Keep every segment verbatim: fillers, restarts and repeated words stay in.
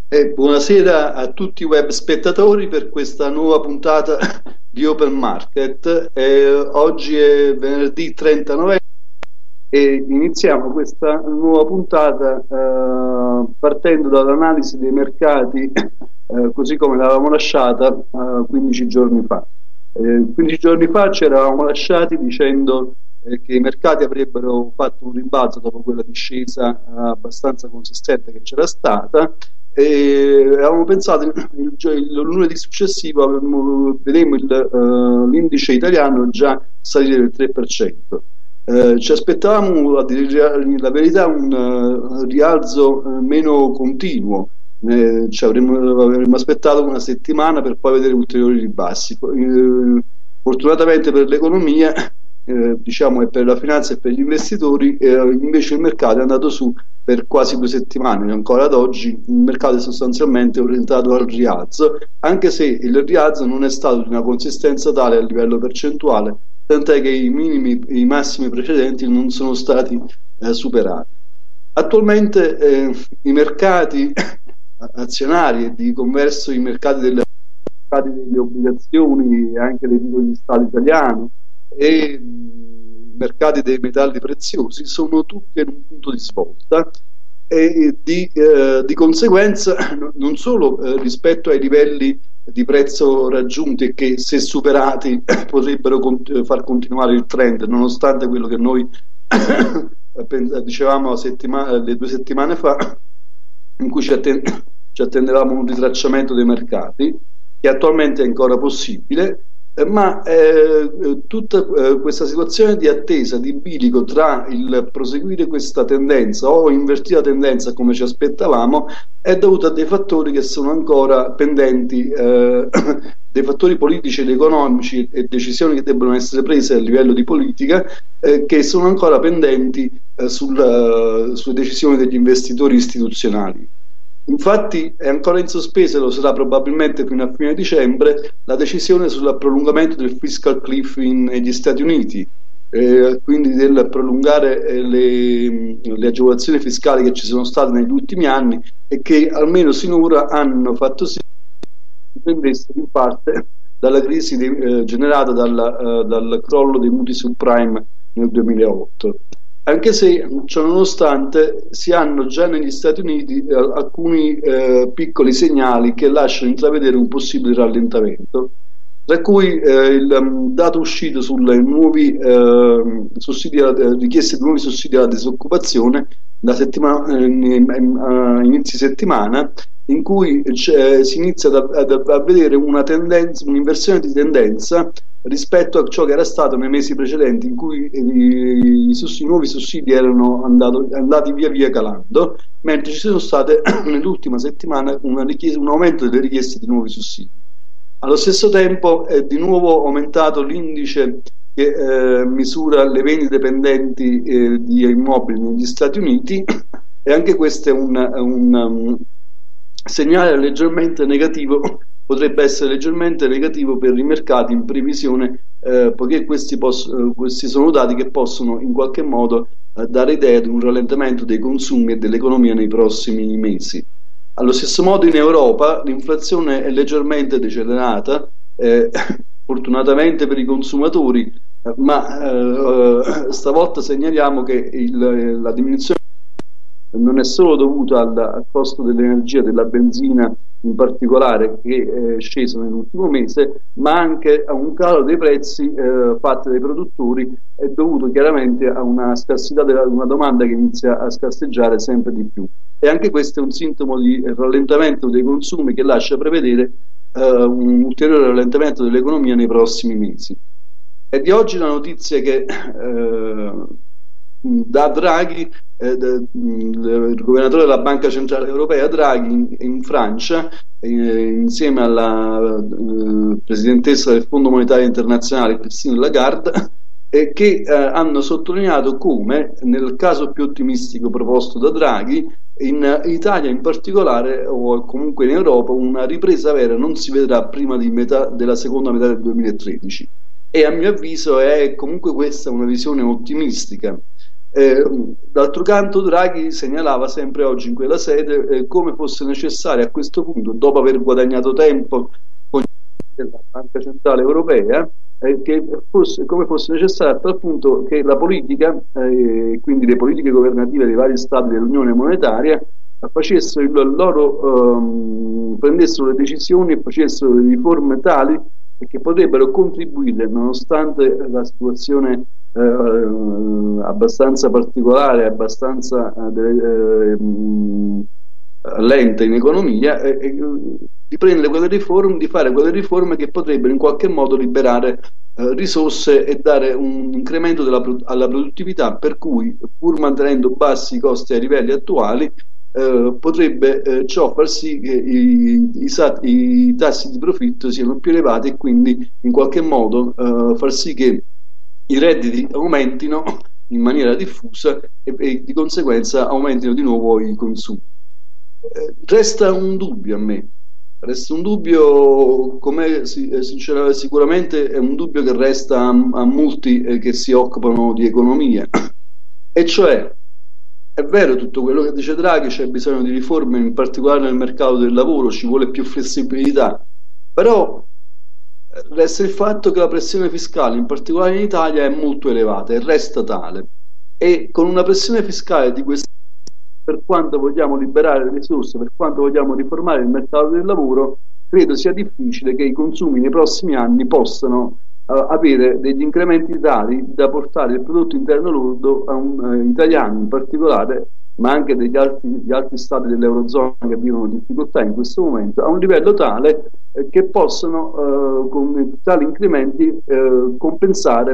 E buonasera a tutti i web spettatori per questa nuova puntata di Open Market. Eh, oggi è venerdì trenta novembre e iniziamo questa nuova puntata eh, partendo dall'analisi dei mercati eh, così come l'avevamo lasciata eh, quindici giorni fa. Eh, quindici giorni fa ci eravamo lasciati dicendo eh, che i mercati avrebbero fatto un rimbalzo dopo quella discesa eh, abbastanza consistente che c'era stata. E avevamo pensato il, il, il lunedì successivo avremmo, vedremo l'indice italiano già salire del tre per cento. Eh, ci aspettavamo a dire la verità un uh, rialzo uh, meno continuo, eh, ci avremmo, avremmo aspettato una settimana per poi vedere ulteriori ribassi. Eh, fortunatamente per l'economia, eh, diciamo, e per la finanza e per gli investitori, eh, invece il mercato è andato su per quasi due settimane. Ancora ad oggi il mercato è sostanzialmente orientato al rialzo, anche se il rialzo non è stato di una consistenza tale a livello percentuale, tant'è che i minimi e i massimi precedenti non sono stati eh, superati. Attualmente eh, i mercati azionari e di converso i mercati delle, mercati delle obbligazioni e anche dei titoli di Stato italiano e i mercati dei metalli preziosi sono tutti in un punto di svolta e di, eh, di conseguenza non solo eh, rispetto ai livelli di prezzo raggiunti e che, se superati, potrebbero cont- far continuare il trend, nonostante quello che noi dicevamo settima- le due settimane fa, in cui ci, atten- ci attendevamo un ritracciamento dei mercati, che attualmente è ancora possibile, eh, ma eh, tutta eh, questa situazione di attesa, di bilico tra il proseguire questa tendenza o invertire la tendenza come ci aspettavamo, è dovuta a dei fattori che sono ancora pendenti, eh, dei fattori politici ed economici e decisioni che debbono essere prese a livello di politica, eh, che sono ancora pendenti eh, sul, sulle decisioni degli investitori istituzionali. Infatti è ancora in sospeso, e lo sarà probabilmente fino a fine dicembre, la decisione sul prolungamento del fiscal cliff in, negli Stati Uniti, eh, quindi del prolungare eh, le, le agevolazioni fiscali che ci sono state negli ultimi anni e che almeno sinora hanno fatto sì che prendessero in parte dalla crisi de, eh, generata dalla, uh, dal crollo dei mutui subprime nel duemilaotto. Anche se, ciò nonostante, si hanno già negli Stati Uniti eh, alcuni eh, piccoli segnali che lasciano intravedere un possibile rallentamento, tra cui eh, il um, dato uscito sulle nuovi eh, sussidi, eh, richieste di nuovi sussidi alla disoccupazione da settimana, eh, uh, inizi settimana, in cui eh, si inizia a, a, a vedere una tendenza, un'inversione di tendenza rispetto a ciò che era stato nei mesi precedenti, in cui i, i, sussidi, i nuovi sussidi erano andato, andati via via calando, mentre ci sono state nell'ultima settimana una richiesta, un aumento delle richieste di nuovi sussidi. Allo stesso tempo è di nuovo aumentato l'indice che eh, misura le vendite pendenti eh, di immobili negli Stati Uniti, e anche questo è un, un um, segnale leggermente negativo, potrebbe essere leggermente negativo per i mercati in previsione, eh, poiché questi, poss- questi sono dati che possono in qualche modo eh, dare idea di un rallentamento dei consumi e dell'economia nei prossimi mesi. Allo stesso modo in Europa l'inflazione è leggermente decelerata, eh, fortunatamente per i consumatori, eh, ma eh, stavolta segnaliamo che il, la diminuzione non è solo dovuta al, al costo dell'energia, della benzina in particolare, che è sceso nell'ultimo mese, ma anche a un calo dei prezzi eh, fatti dai produttori, è dovuto chiaramente a una scarsità della una domanda che inizia a scarseggiare sempre di più. E anche questo è un sintomo di rallentamento dei consumi che lascia prevedere eh, un ulteriore rallentamento dell'economia nei prossimi mesi. È di oggi la notizia che eh, da Draghi, eh, de, il governatore della Banca Centrale Europea Draghi in, in Francia, eh, insieme alla eh, presidentessa del Fondo Monetario Internazionale Christine Lagarde, eh, che eh, hanno sottolineato come, nel caso più ottimistico proposto da Draghi, in Italia in particolare, o comunque in Europa, una ripresa vera non si vedrà prima di metà della seconda metà del duemilatredici. E a mio avviso è comunque questa una visione ottimistica, Eh, d'altro canto Draghi segnalava sempre oggi in quella sede eh, come fosse necessario a questo punto, dopo aver guadagnato tempo con la Banca Centrale Europea, eh, che fosse, come fosse necessario a tal punto che la politica, eh, quindi le politiche governative dei vari stati dell'Unione Monetaria, facessero il loro, ehm, prendessero le decisioni e facessero le riforme tali che potrebbero contribuire, nonostante la situazione eh, abbastanza particolare, abbastanza eh, mh, lenta in economia, eh, eh, di prendere quelle riforme, di fare quelle riforme che potrebbero in qualche modo liberare eh, risorse e dare un incremento della, alla produttività, per cui, pur mantenendo bassi i costi ai livelli attuali, eh, potrebbe eh, ciò far sì che i, i, i tassi di profitto siano più elevati e quindi in qualche modo eh, far sì che i redditi aumentino in maniera diffusa e, e di conseguenza aumentino di nuovo i consumi. Eh, resta un dubbio a me, resta un dubbio, come sicuramente è un dubbio che resta a, a molti eh, che si occupano di economia, e cioè è vero tutto quello che dice Draghi, c'è bisogno di riforme, in particolare nel mercato del lavoro, ci vuole più flessibilità, però resta il fatto che la pressione fiscale, in particolare in Italia, è molto elevata e resta tale. E con una pressione fiscale di questo, per quanto vogliamo liberare le risorse, per quanto vogliamo riformare il mercato del lavoro, credo sia difficile che i consumi nei prossimi anni possano uh, avere degli incrementi tali da portare il prodotto interno lordo a un uh, italiano in particolare, ma anche degli altri, gli altri stati dell'Eurozona che vivono difficoltà in questo momento, a un livello tale eh, che possono, eh, con tali incrementi, eh, compensare,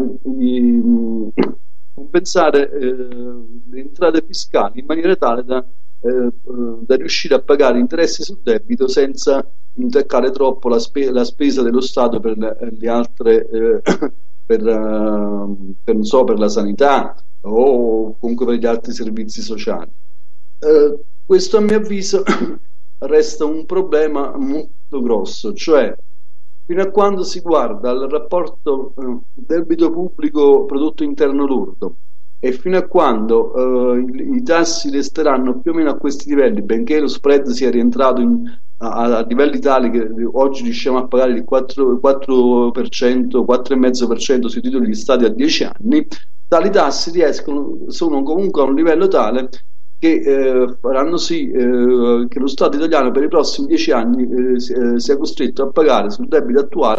i, compensare eh, le entrate fiscali in maniera tale da, eh, da riuscire a pagare interessi sul debito senza intaccare troppo la, spe la spesa dello Stato per le, le altre, eh, per, uh, per, non so, per la sanità o comunque per gli altri servizi sociali. Eh, questo a mio avviso resta un problema molto grosso, cioè fino a quando si guarda al rapporto eh, debito pubblico prodotto interno lordo e fino a quando eh, i, i tassi resteranno più o meno a questi livelli, benché lo spread sia rientrato in, a, a livelli tali che oggi riusciamo a pagare il quattro per cento, quattro virgola cinque per cento sui titoli di Stato a dieci anni, tali tassi riescono, sono comunque a un livello tale che eh, faranno sì eh, che lo Stato italiano per i prossimi dieci anni eh, sia costretto a pagare sul debito attuale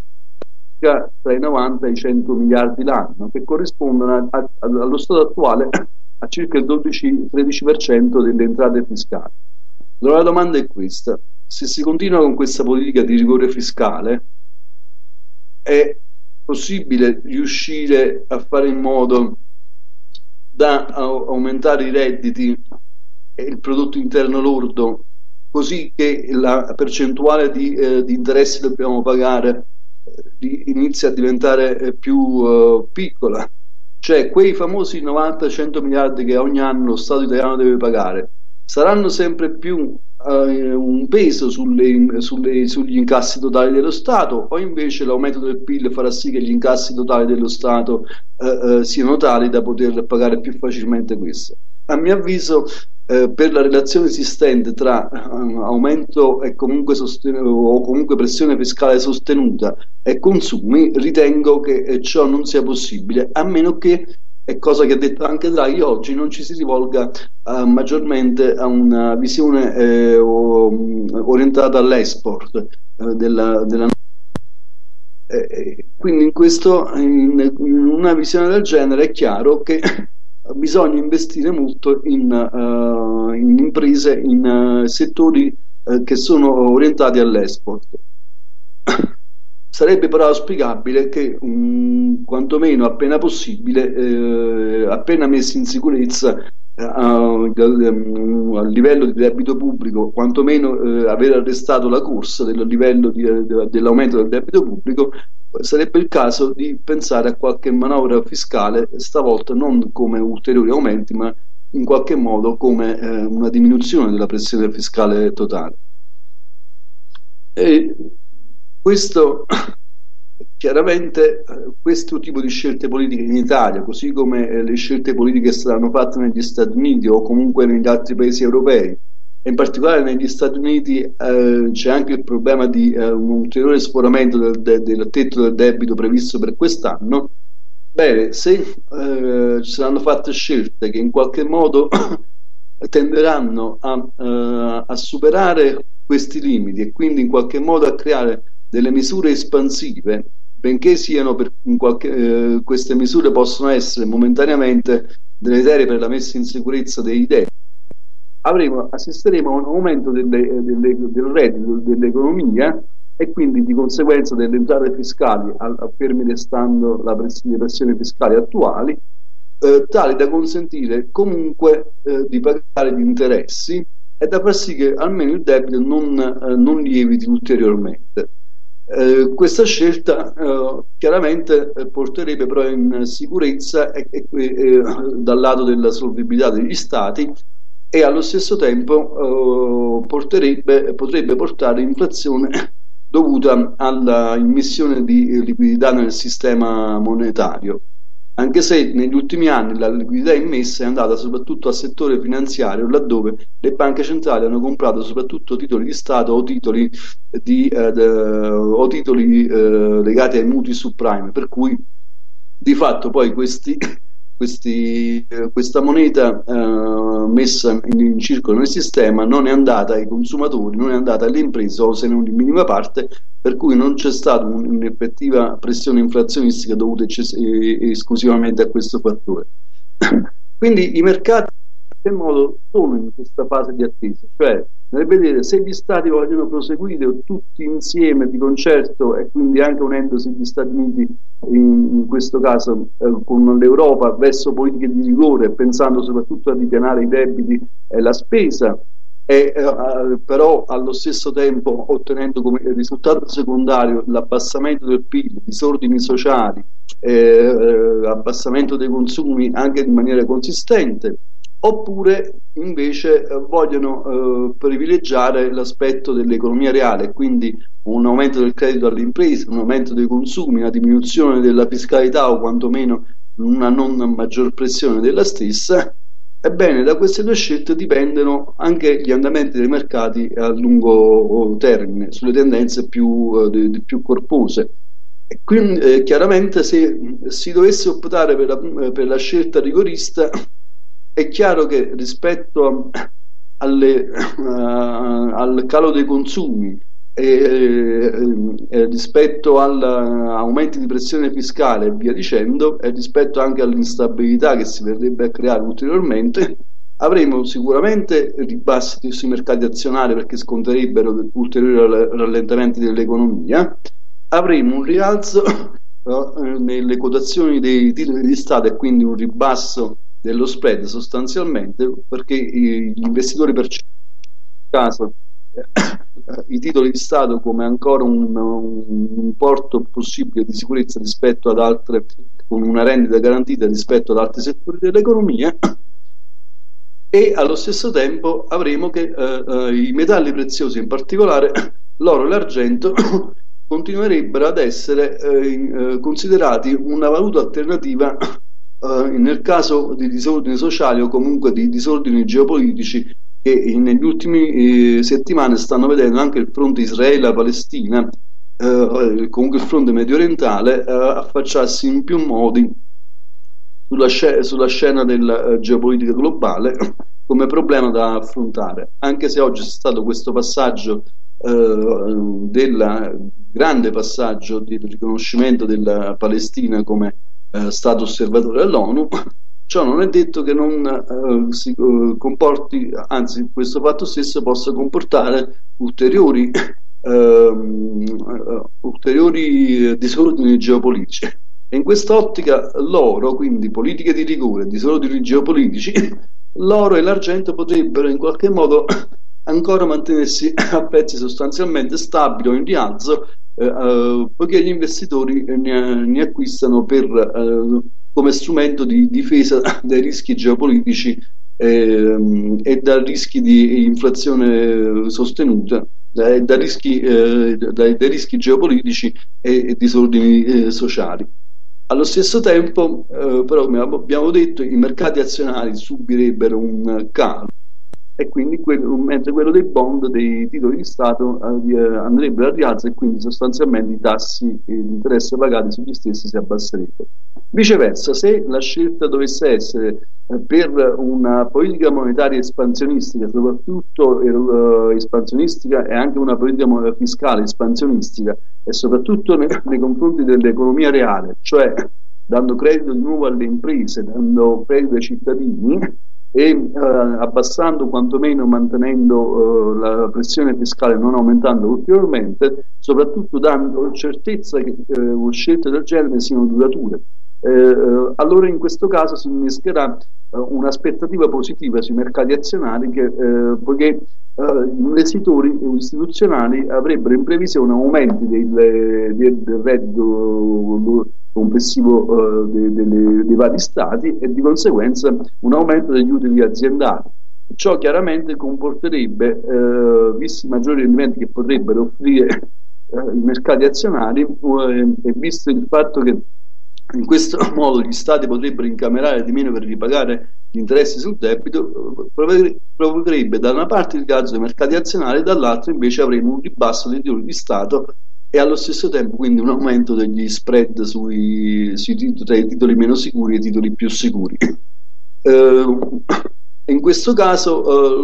tra i novanta e i cento miliardi l'anno, che corrispondono a, a, allo stato attuale a circa il dodici tredici per cento delle entrate fiscali. Allora la domanda è questa: se si continua con questa politica di rigore fiscale, è possibile riuscire a fare in modo da aumentare i redditi e il prodotto interno lordo, così che la percentuale di, eh, di interessi che dobbiamo pagare eh, inizia a diventare eh, più uh, piccola? Cioè quei famosi novanta cento miliardi che ogni anno lo Stato italiano deve pagare saranno sempre più uh, un peso sulle, sulle, sugli incassi totali dello Stato, o invece l'aumento del P I L farà sì che gli incassi totali dello Stato uh, uh, siano tali da poter pagare più facilmente questo? A mio avviso, eh, per la relazione esistente tra uh, aumento e comunque o comunque pressione fiscale sostenuta e consumi, ritengo che eh, ciò non sia possibile, a meno che, è cosa che ha detto anche Draghi oggi, non ci si rivolga uh, maggiormente a una visione eh, orientata all'export eh, della, della eh, quindi in questo in, in una visione del genere è chiaro che bisogna investire molto in, uh, in imprese, in uh, settori uh, che sono orientati all'export. Sarebbe però auspicabile che um, quantomeno appena possibile, eh, appena messi in sicurezza eh, a, a livello di debito pubblico, quantomeno eh, aver arrestato la corsa del livello di, de, dell'aumento del debito pubblico, sarebbe il caso di pensare a qualche manovra fiscale, stavolta non come ulteriori aumenti, ma in qualche modo come eh, una diminuzione della pressione fiscale totale. E questo Chiaramente eh, questo tipo di scelte politiche in Italia, così come eh, le scelte politiche saranno fatte negli Stati Uniti o comunque negli altri paesi europei, e in particolare negli Stati Uniti eh, c'è anche il problema di eh, un ulteriore sforamento del, del- del tetto del debito previsto per quest'anno. Bene, se eh, ci saranno fatte scelte che in qualche modo tenderanno a, eh, a superare questi limiti e quindi in qualche modo a creare delle misure espansive, benché siano per in qualche, eh, queste misure possono essere momentaneamente deleterie per la messa in sicurezza dei debiti, avremo, assisteremo a un aumento delle- delle- del reddito dell'economia e quindi di conseguenza delle entrate fiscali, al, a fermi restando la press- le pressioni fiscali attuali, eh, tali da consentire comunque eh, di pagare gli interessi e da far sì che almeno il debito non, eh, non lieviti ulteriormente. Eh, questa scelta eh, chiaramente eh, porterebbe però in sicurezza e, e- e, dal lato della solvibilità degli stati e allo stesso tempo eh, porterebbe, potrebbe portare inflazione dovuta alla immissione di liquidità nel sistema monetario, anche se negli ultimi anni la liquidità immessa è andata soprattutto al settore finanziario, laddove le banche centrali hanno comprato soprattutto titoli di Stato o titoli, di, eh, de- o titoli eh, legati ai mutui subprime, per cui di fatto poi questi, questi, eh, questa moneta eh, messa in, in circolo nel sistema non è andata ai consumatori, non è andata alle imprese o se non in minima parte, per cui non c'è stata un- un'effettiva pressione inflazionistica dovuta ecces- eh, esclusivamente a questo fattore. Quindi i mercati in qualche modo sono in questa fase di attesa, cioè nel vedere se gli stati vogliono proseguire tutti insieme di concerto e quindi anche unendosi gli Stati Uniti in, in questo caso eh, con l'Europa verso politiche di rigore, pensando soprattutto a ripianare i debiti e la spesa, e, eh, però allo stesso tempo ottenendo come risultato secondario l'abbassamento del P I L, disordini sociali, eh, eh, abbassamento dei consumi anche in maniera consistente, oppure invece eh, vogliono eh, privilegiare l'aspetto dell'economia reale, quindi un aumento del credito alle imprese, un aumento dei consumi, una diminuzione della fiscalità o quantomeno una non maggior pressione della stessa. Ebbene, da queste due scelte dipendono anche gli andamenti dei mercati a lungo termine, sulle tendenze più, eh, di- di più corpose. E quindi, eh, chiaramente, se si dovesse optare per la, per la scelta rigorista, è chiaro che rispetto a- alle, eh, al calo dei consumi e, eh, eh, rispetto all'aumento di pressione fiscale e via dicendo, e rispetto anche all'instabilità che si verrebbe a creare ulteriormente, avremo sicuramente ribassi sui mercati azionari perché sconterebbero ulteriori rallentamenti dell'economia, avremo un rialzo eh, nelle quotazioni dei titoli di Stato e quindi un ribasso dello spread sostanzialmente, perché i- gli investitori percepiscono caso eh, i titoli di Stato come ancora un, un importo possibile di sicurezza rispetto ad altre, con una rendita garantita rispetto ad altri settori dell'economia, e allo stesso tempo avremo che eh, eh, i metalli preziosi, in particolare l'oro e l'argento, continuerebbero ad essere eh, in- eh, considerati una valuta alternativa eh, nel caso di disordini sociali o comunque di disordini geopolitici che in- negli ultimi eh, settimane stanno vedendo anche il fronte Israele-Palestina, eh, comunque il fronte medio orientale, eh, affacciarsi in più modi sulla, sce- sulla scena della eh, geopolitica globale come problema da affrontare, anche se oggi c'è stato questo passaggio eh, del grande passaggio di riconoscimento della Palestina come eh, Stato osservatore all'ONU. Ciò non è detto che non eh, si eh, comporti, anzi questo fatto stesso possa comportare ulteriori, ehm, eh, ulteriori disordini geopolitici. E in quest'ottica l'oro, quindi politiche di rigore, disordini geopolitici, l'oro e l'argento potrebbero in qualche modo ancora mantenersi a prezzi sostanzialmente stabili o in rialzo, eh, eh, poiché gli investitori ne, ne acquistano per, eh, come strumento di difesa dai rischi geopolitici ehm, e da rischi di inflazione sostenuta, da, da rischi, eh, dai, dai rischi geopolitici e, e disordini eh, sociali. Allo stesso tempo, eh, però, come abbiamo detto, i mercati azionari subirebbero un calo e quindi quello, mentre quello dei bond, dei titoli di Stato, eh, andrebbe al rialzo e quindi sostanzialmente i tassi di interesse pagati sugli stessi si abbasserebbero. Viceversa, se la scelta dovesse essere eh, per una politica monetaria espansionistica, soprattutto eh, espansionistica e anche una politica fiscale espansionistica, e soprattutto nei, nei confronti dell'economia reale, cioè dando credito di nuovo alle imprese, dando credito ai cittadini, e eh, abbassando, quantomeno mantenendo eh, la pressione fiscale, non aumentando ulteriormente, soprattutto dando certezza che eh, scelte del genere siano durature. Eh, allora in questo caso si innescherà eh, un'aspettativa positiva sui mercati azionari, che, eh, poiché eh, gli investitori istituzionali avrebbero in previsione aumenti del, del, del reddito complessivo eh, dei, dei, dei vari stati e di conseguenza un aumento degli utili aziendali. Ciò chiaramente comporterebbe, eh, visti i maggiori rendimenti che potrebbero offrire eh, i mercati azionari, eh, e visto il fatto che in questo modo gli stati potrebbero incamerare di meno per ripagare gli interessi sul debito, provocherebbe da una parte il rialzo dei mercati azionari e dall'altra invece avremo un ribasso dei titoli di Stato e allo stesso tempo quindi un aumento degli spread sui, sui titoli, tra i titoli meno sicuri e i titoli più sicuri. Eh, in questo caso eh,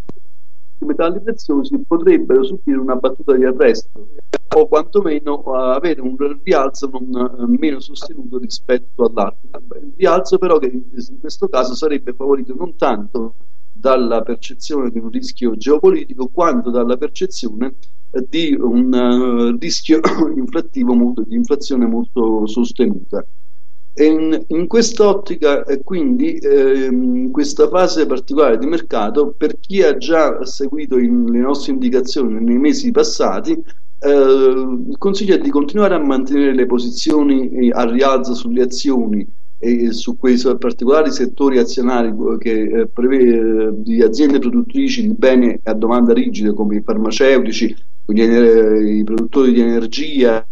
i metalli preziosi potrebbero subire una battuta di arresto o quantomeno uh, avere un rialzo non, uh, meno sostenuto rispetto all'altro. Il rialzo però che in questo caso sarebbe favorito non tanto dalla percezione di un rischio geopolitico quanto dalla percezione uh, di un uh, rischio inflattivo molto, di inflazione molto sostenuta. E in, in quest'ottica, eh, quindi, eh, in questa fase particolare di mercato, per chi ha già seguito in, le nostre indicazioni nei mesi passati, eh, il consiglio è di continuare a mantenere le posizioni eh, a rialzo sulle azioni e su quei particolari settori azionari che eh, prevede, di aziende produttrici di beni a domanda rigida come i farmaceutici, gli, i produttori di energia,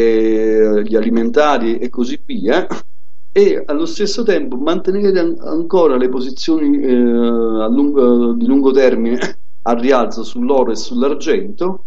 eh, gli alimentari e così via, e allo stesso tempo mantenere an- ancora le posizioni eh, a lungo, di lungo termine a rialzo sull'oro e sull'argento,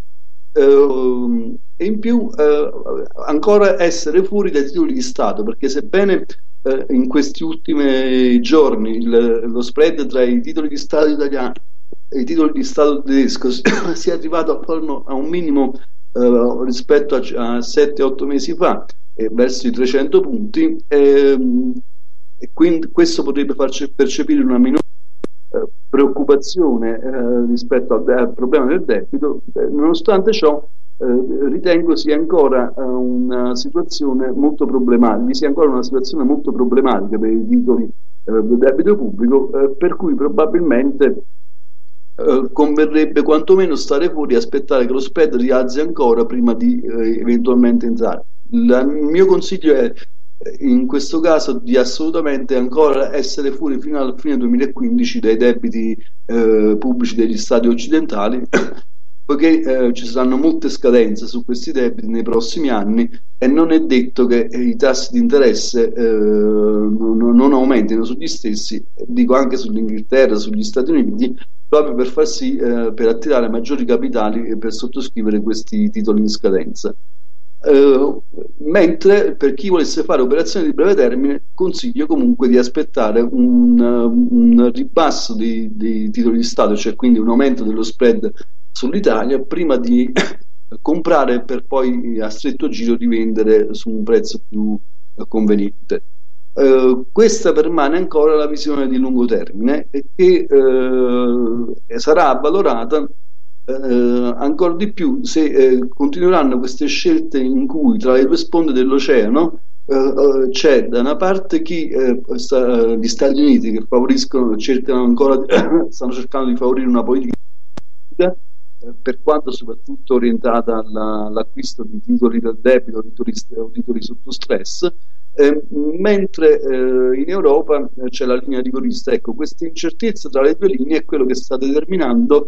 eh, e in più eh, ancora essere fuori dai titoli di Stato, perché sebbene eh, in questi ultimi giorni il, lo spread tra i titoli di Stato italiani e i titoli di Stato tedesco sia arrivato attorno a un minimo eh, rispetto a, a sette otto mesi fa, eh, verso i trecento punti, ehm, e quindi questo potrebbe farci percepire una minore eh, preoccupazione eh, rispetto al, al problema del debito. Eh, nonostante ciò eh, ritengo sia ancora eh, una situazione molto problematica, vi sia ancora una situazione molto problematica per i titoli eh, del debito pubblico, eh, per cui probabilmente Uh, converrebbe quantomeno stare fuori e aspettare che lo spread rialzi ancora prima di uh, eventualmente entrare. Il mio consiglio è in questo caso di assolutamente ancora essere fuori fino alla fine duemilaquindici dai debiti uh, pubblici degli stati occidentali poiché uh, ci saranno molte scadenze su questi debiti nei prossimi anni e non è detto che eh, i tassi di interesse uh, non, non aumentino sugli stessi, dico anche sull'Inghilterra, sugli Stati Uniti, proprio per far sì, eh, per attirare maggiori capitali e per sottoscrivere questi titoli in scadenza. Eh, mentre per chi volesse fare operazioni di breve termine consiglio comunque di aspettare un, un ribasso dei, dei titoli di Stato, cioè quindi un aumento dello spread sull'Italia, prima di comprare per poi a stretto giro rivendere su un prezzo più eh, conveniente. Uh, questa permane ancora la visione di lungo termine e che uh, sarà avvalorata uh, ancora di più se uh, continueranno queste scelte in cui tra le due sponde dell'oceano uh, c'è da una parte chi uh, sta, gli Stati Uniti che favoriscono, cercano ancora stanno cercando di favorire una politica uh, per quanto soprattutto orientata alla, all'acquisto di titoli del debito, titoli, titoli sotto stress, eh, mentre eh, in Europa eh, c'è la linea rigorista. Ecco, questa incertezza tra le due linee è quello che sta determinando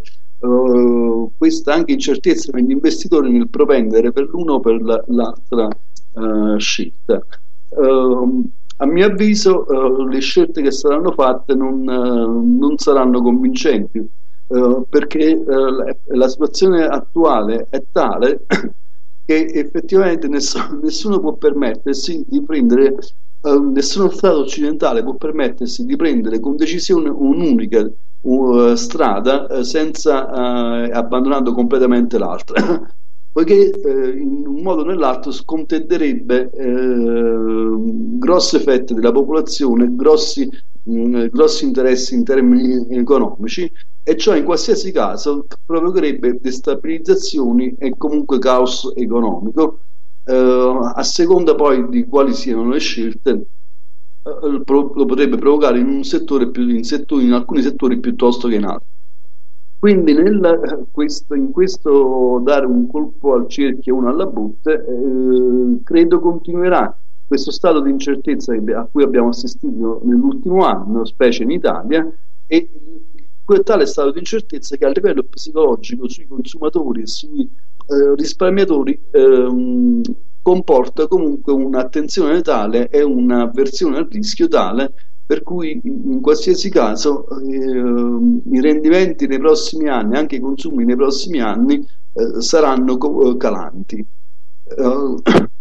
eh, questa anche incertezza negli investitori nel propendere per l'uno o per la, l'altra eh, scelta. Uh, a mio avviso uh, le scelte che saranno fatte non, uh, non saranno convincenti, uh, perché uh, la, la situazione attuale è tale che effettivamente nessuno, nessuno può permettersi di prendere, uh, nessuno Stato occidentale può permettersi di prendere con decisione un'unica uh, strada uh, senza uh, abbandonando completamente l'altra. Poiché eh, in un modo o nell'altro scontenderebbe eh, grosse fette della popolazione, grossi, mh, grossi interessi in termini economici, e ciò in qualsiasi caso provocherebbe destabilizzazioni e comunque caos economico, eh, a seconda poi di quali siano le scelte, eh, lo potrebbe provocare in un settore più, in, settori, in alcuni settori piuttosto che in altri. Quindi nel, questo, in questo dare un colpo al cerchio e uno alla botte, eh, credo continuerà questo stato di incertezza a cui abbiamo assistito nell'ultimo anno, specie in Italia, e quel tale stato di incertezza che a livello psicologico sui consumatori e sui eh, risparmiatori ehm, comporta comunque un'attenzione tale e un'avversione al rischio tale per cui in qualsiasi caso eh, i rendimenti nei prossimi anni, anche i consumi nei prossimi anni eh, saranno calanti. Uh,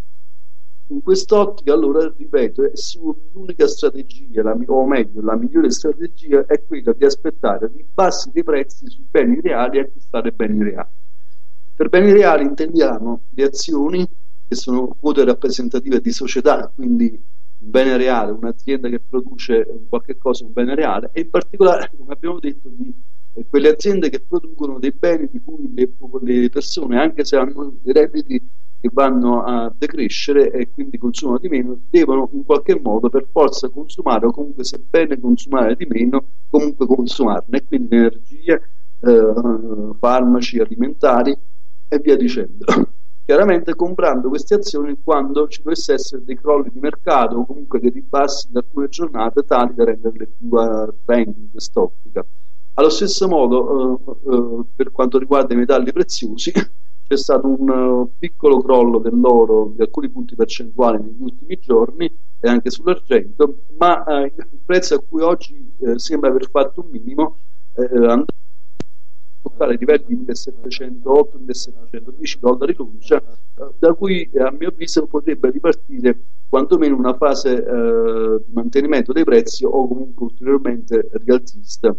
in quest'ottica, allora, ripeto, è l'unica strategia, la, o meglio, la migliore strategia è quella di aspettare ribassi dei prezzi sui beni reali e acquistare beni reali. Per beni reali intendiamo le azioni, che sono quote rappresentative di società, quindi un bene reale, un'azienda che produce qualche cosa, un bene reale, e in particolare, come abbiamo detto, di eh, quelle aziende che producono dei beni di cui le, le persone, anche se hanno dei redditi che vanno a decrescere e quindi consumano di meno, devono in qualche modo per forza consumare, o comunque, sebbene consumare di meno, comunque consumarne, e quindi energia, eh, farmaci, alimentari e via dicendo. Chiaramente comprando queste azioni quando ci dovesse essere dei crolli di mercato o comunque dei ribassi in alcune giornate tali da renderle più attraenti in quest'ottica. Allo stesso modo, eh, eh, per quanto riguarda i metalli preziosi, c'è stato un uh, piccolo crollo dell'oro di alcuni punti percentuali negli ultimi giorni e anche sull'argento, ma eh, il prezzo a cui oggi eh, sembra aver fatto un minimo eh, andrà toccare livelli di millesettecentotto millesettecentodieci dollari l'uncia, da cui a mio avviso potrebbe ripartire quantomeno una fase eh, di mantenimento dei prezzi o comunque ulteriormente rialzista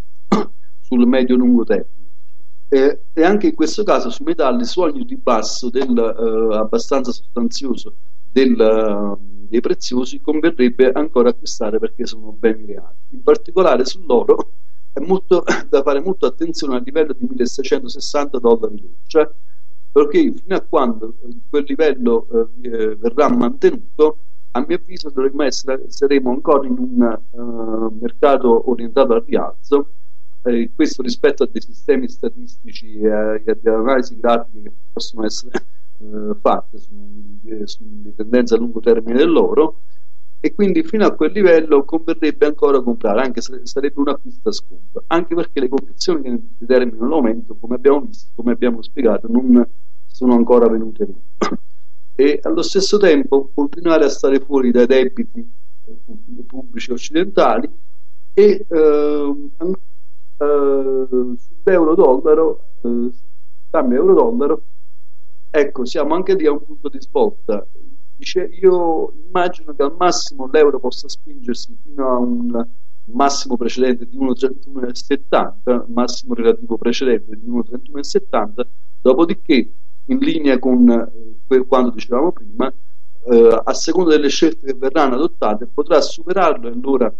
sul medio-lungo termine. E, e anche in questo caso sui metalli, su ogni ribasso del, eh, abbastanza sostanzioso del, uh, dei preziosi converrebbe ancora acquistare, perché sono beni reali. In particolare sull'oro è molto, da fare molto attenzione a livello di milleseicentosessanta dollari l'uncia, perché fino a quando quel livello eh, verrà mantenuto, a mio avviso dovremmo essere, saremo ancora in un uh, mercato orientato al rialzo, eh, questo rispetto a dei sistemi statistici e a, a delle analisi grafiche che possono essere eh, fatte sulle su tendenze a lungo termine dell'oro. E quindi fino a quel livello converrebbe ancora comprare, anche se sarebbe un acquisto a sconto, anche perché le condizioni che determinano l'aumento, come abbiamo visto, come abbiamo spiegato, non sono ancora venute meno. E allo stesso tempo continuare a stare fuori dai debiti pubblici occidentali e eh, eh, sull'euro-dollaro, eh, cambio euro-dollaro, ecco, siamo anche lì a un punto di svolta. Io immagino che al massimo l'euro possa spingersi fino a un massimo precedente di uno virgola trentuno settanta, massimo relativo precedente di uno virgola trentuno settanta, dopodiché, in linea con eh, quanto dicevamo prima, eh, a seconda delle scelte che verranno adottate, potrà superarlo, e allora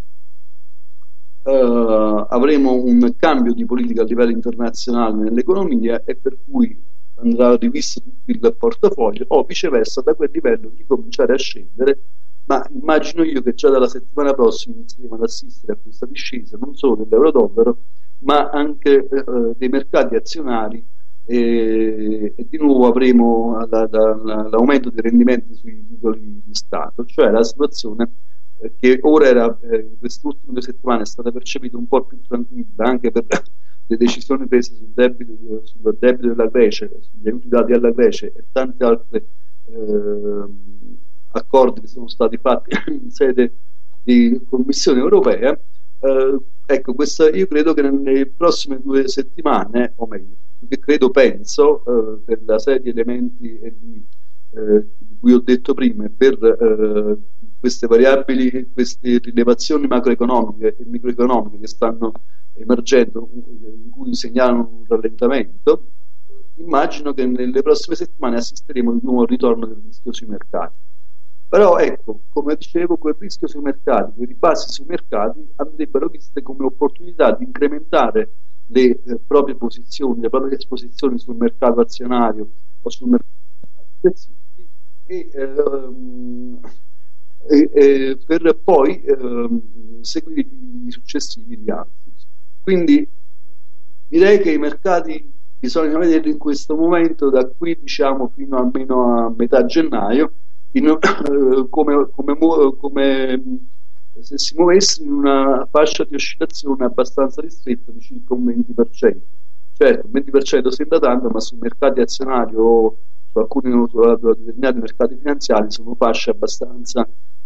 eh, avremo un cambio di politica a livello internazionale nell'economia, e per cui andrà rivisto tutto il portafoglio, o viceversa da quel livello ricominciare a scendere. Ma immagino io che già dalla settimana prossima inizieremo ad assistere a questa discesa non solo dell'euro-dollaro, ma anche eh, dei mercati azionari, e, e di nuovo avremo la, la, la, l'aumento dei rendimenti sui titoli di Stato, cioè la situazione eh, che ora era, eh, in queste ultime due settimane è stata percepita un po' più tranquilla anche per le decisioni prese sul debito, sul debito della Grecia, sugli aiuti dati alla Grecia e tante altre eh, accordi che sono stati fatti in sede di Commissione europea. Eh, ecco, questa, io credo che nelle prossime due settimane, o meglio, che credo, penso, eh, per la serie di elementi e di, eh, di cui ho detto prima, e per eh, queste variabili, queste rilevazioni macroeconomiche e microeconomiche che stanno emergendo, in cui segnalano un rallentamento, immagino che nelle prossime settimane assisteremo di nuovo al ritorno del rischio sui mercati. Però ecco, come dicevo, quel rischio sui mercati, quei ribassi sui mercati andrebbero viste come opportunità di incrementare le eh, proprie posizioni, le proprie esposizioni sul mercato azionario o sul mercato e, ehm, e, e per poi ehm, seguire i successivi rialzi. Quindi direi che i mercati bisogna vederli in questo momento, da qui diciamo fino almeno a metà gennaio, in, eh, come, come, come se si muovesse in una fascia di oscillazione abbastanza ristretta di circa un venti per cento. Certo, il venti per cento sembra tanto, ma sui mercati azionari o su alcuni su determinati mercati finanziari sono fasce abbastanza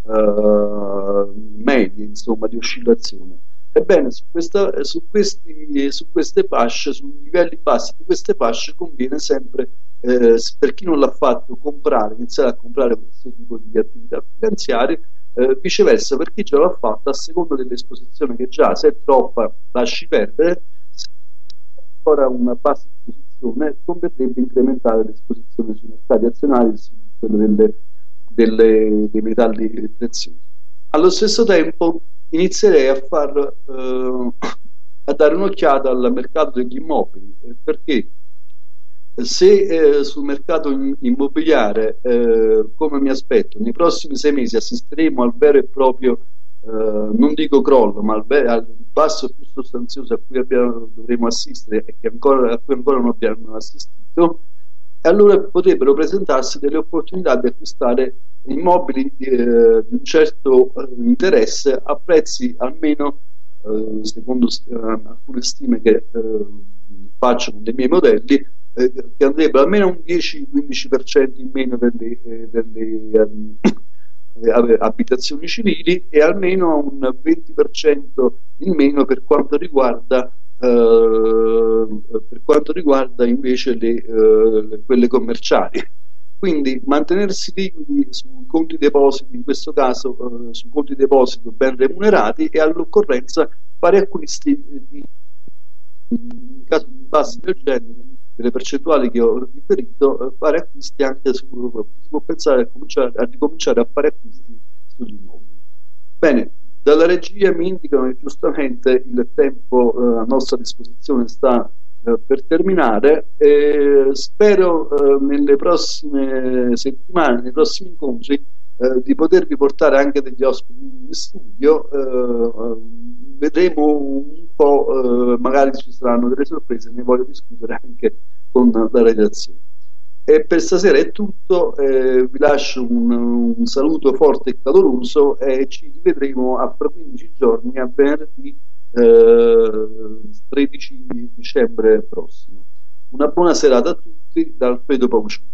eh, medie, insomma, di oscillazione. Ebbene, su, questa, su, questi, su queste fasce, sui livelli bassi di queste fasce, conviene sempre, eh, per chi non l'ha fatto, comprare, iniziare a comprare questo tipo di attività finanziarie. Eh, viceversa, per chi ce l'ha fatta, a seconda dell'esposizione che già, se è troppa, lasci perdere, se è ancora una bassa esposizione, converrebbe incrementare l'esposizione sui mercati azionari e su quelle delle, delle, dei metalli preziosi. Allo stesso tempo, inizierei a far eh, a dare un'occhiata al mercato degli immobili, eh, perché se eh, sul mercato immobiliare, eh, come mi aspetto, nei prossimi sei mesi assisteremo al vero e proprio, eh, non dico crollo, ma al, al basso più sostanzioso a cui abbiamo, dovremo assistere e che ancora, a cui ancora non abbiamo assistito, e allora potrebbero presentarsi delle opportunità di acquistare immobili di, eh, di un certo eh, interesse a prezzi almeno, eh, secondo eh, alcune stime che eh, faccio con dei miei modelli, eh, che andrebbero almeno un dieci quindici per cento in meno delle, eh, delle um, abitazioni civili e almeno un venti per cento in meno per quanto riguarda Uh, per quanto riguarda invece le, uh, quelle commerciali. Quindi mantenersi liquidi sui conti depositi, in questo caso uh, su conti deposito ben remunerati, e all'occorrenza fare acquisti di, in caso di bassi del genere, delle percentuali che ho riferito, uh, fare acquisti anche su, si può pensare a, cominciare, a ricominciare a fare acquisti sugli immobili. Bene. Dalla regia mi indicano che giustamente il tempo eh, a nostra disposizione sta eh, per terminare, e spero eh, nelle prossime settimane, nei prossimi incontri, eh, di potervi portare anche degli ospiti in studio. Eh, vedremo un po', eh, magari ci saranno delle sorprese, ne voglio discutere anche con la redazione. E per stasera è tutto, eh, vi lascio un, un saluto forte e caloroso e ci rivedremo a fra quindici giorni, a venerdì eh, tredici dicembre prossimo. Una buona serata a tutti da Alfredo Paucini.